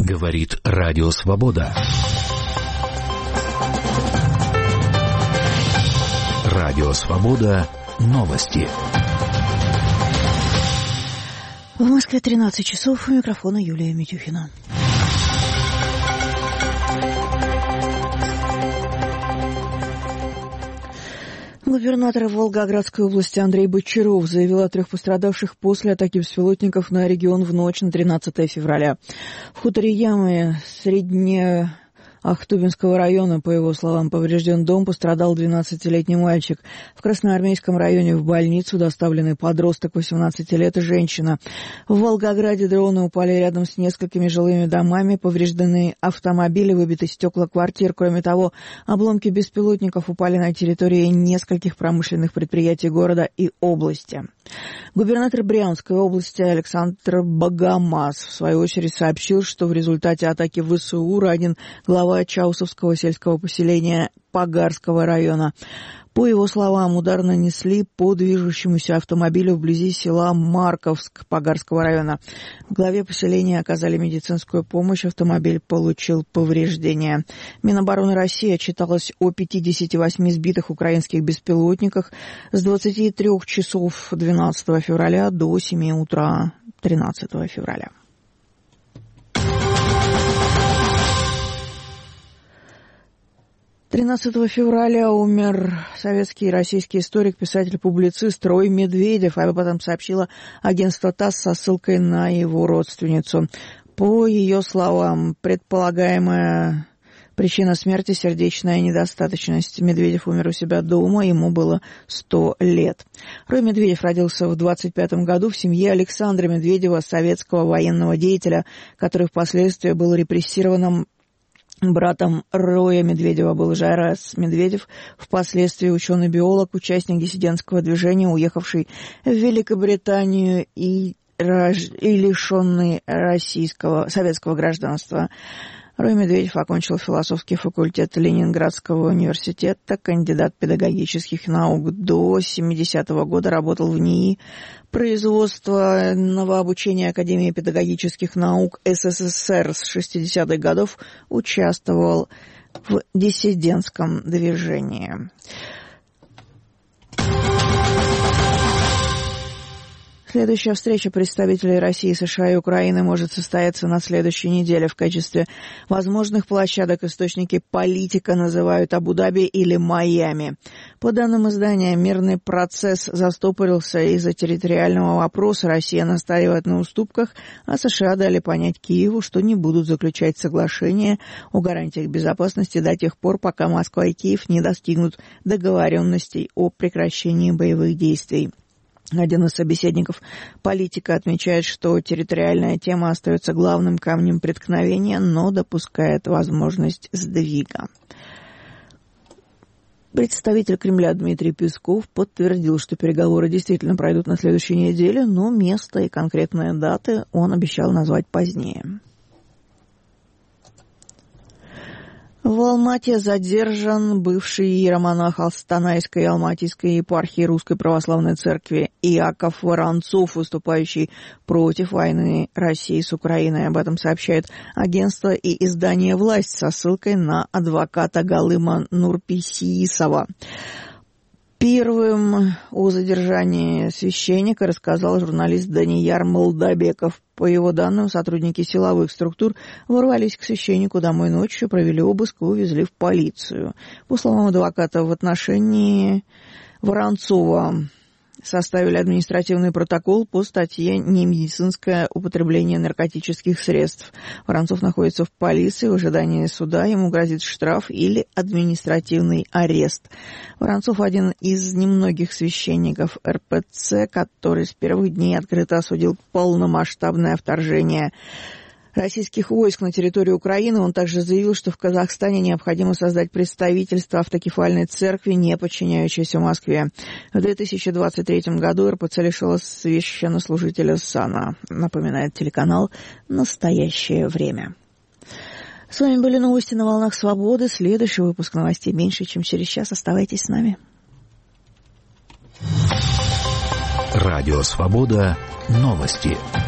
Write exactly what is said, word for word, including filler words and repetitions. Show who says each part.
Speaker 1: Говорит Радио Свобода. Радио Свобода. Новости.
Speaker 2: В Москве тринадцать часов. У микрофона Юлия Митюхина. Губернатор Волгоградской области Андрей Бочаров заявил о трех пострадавших после атаки беспилотников на регион в ночь на тринадцатое февраля. В хуторе Ямы средне... Ахтубинского района, по его словам, поврежден дом, пострадал двенадцатилетний мальчик. В Красноармейском районе в больницу доставлены подросток восемнадцати лет и женщина. В Волгограде дроны упали рядом с несколькими жилыми домами, повреждены автомобили, выбиты стекла квартир. Кроме того, обломки беспилотников упали на территории нескольких промышленных предприятий города и области. Губернатор Брянской области Александр Богомаз в свою очередь сообщил, что в результате атаки ВСУ ранен глава Чаусовского сельского поселения Пагарского района. По его словам, удар нанесли по движущемуся автомобилю вблизи села Марковск Пагарского района. В главе поселения оказали медицинскую помощь, автомобиль получил повреждения. Минобороны России отчиталось о пятидесяти восьми сбитых украинских беспилотниках с двадцати трёх часов двенадцатого февраля до семи утра тринадцатого февраля. тринадцатого февраля умер советский и российский историк, писатель, публицист Рой Медведев. Об этом сообщило агентство ТАСС со ссылкой на его родственницу. По ее словам, предполагаемая причина смерти – сердечная недостаточность. Медведев умер у себя дома, ему было сто лет. Рой Медведев родился в двадцать пятом году в семье Александра Медведева, советского военного деятеля, который впоследствии был репрессированным. Братом Роя Медведева был Жайрас Медведев, впоследствии ученый-биолог, участник диссидентского движения, уехавший в Великобританию и, рож... и лишенный российского, советского гражданства. Рой Медведев окончил философский факультет Ленинградского университета, кандидат педагогических наук. До семидесятого года работал в НИИ. Производственного обучения Академии педагогических наук СССР с шестидесятых годов участвовал в диссидентском движении. Следующая встреча представителей России, США и Украины может состояться на следующей неделе. В качестве возможных площадок источники «Политика» называют Абу-Даби или Майами. По данным издания, мирный процесс застопорился из-за территориального вопроса. Россия настаивает на уступках, а США дали понять Киеву, что не будут заключать соглашения о гарантиях безопасности до тех пор, пока Москва и Киев не достигнут договоренностей о прекращении боевых действий. Один из собеседников «Политика» отмечает, что территориальная тема остается главным камнем преткновения, но допускает возможность сдвига. Представитель Кремля Дмитрий Песков подтвердил, что переговоры действительно пройдут на следующей неделе, но место и конкретные даты он обещал назвать позднее. В Алмате задержан бывший иеромонах Астанайской и Алматийской епархии Русской Православной Церкви Иаков Воронцов, выступающий против войны России с Украиной. Об этом сообщает агентство и издание «Власть» со ссылкой на адвоката Галыма Нурписиисова. Первым о задержании священника рассказал журналист Данияр Молдабеков. По его данным, сотрудники силовых структур ворвались к священнику домой ночью, провели обыск и увезли в полицию. По словам адвоката, в отношении Воронцова составили административный протокол по статье «Немедицинское употребление наркотических средств». Воронцов находится в полиции в ожидании суда, ему грозит штраф или административный арест. Воронцов один из немногих священников эр пэ цэ, который с первых дней открыто осудил полномасштабное вторжение российских войск на территорию Украины. Он также заявил, что в Казахстане необходимо создать представительство автокефальной церкви, не подчиняющейся Москве. В две тысячи двадцать третьем году эр пэ цэ лишила священнослужителя сана, напоминает телеканал «Настоящее время». С вами были новости на волнах Свободы. Следующий выпуск новостей меньше, чем через час. Оставайтесь с нами.
Speaker 1: Радио Свобода. Новости.